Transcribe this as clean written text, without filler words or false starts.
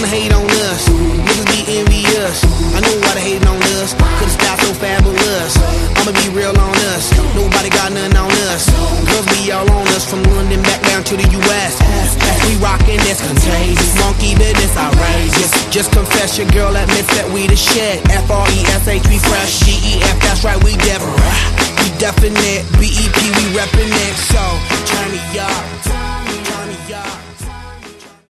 hate on us. Niggas be envious. I know why they hating on us. Cause the style so fabulous. I'ma be real on us. Nobody got nothing on us. Girls be all on us from London back down to the US. We rockin' this contagious. Monkey business outrageous. Just confess your girl admits that we the shit. F-R-E-S-H, we fresh. G-E-F, that's right, we definite. We definite. B-E-P, we reppin' it. So turn me up.